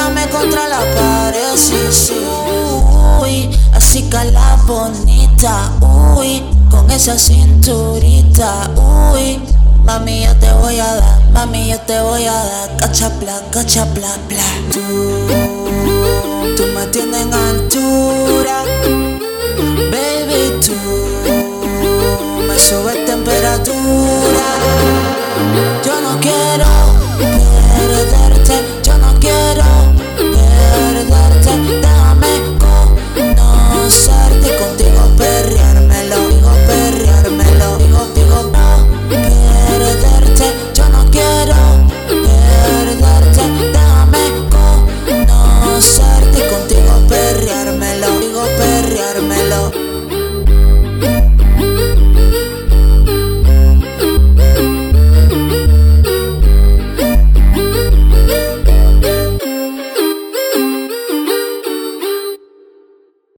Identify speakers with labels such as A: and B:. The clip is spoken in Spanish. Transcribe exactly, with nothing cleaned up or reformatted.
A: dame contra la pared, sí, sí. Uy, así que la bonita, uy, con esa cinturita, uy. Mami, yo te voy a dar, mami, yo te voy a dar, cachapla, cachapla, bla. Tú, tú me tienes en altura, baby, tú me subes temperatura.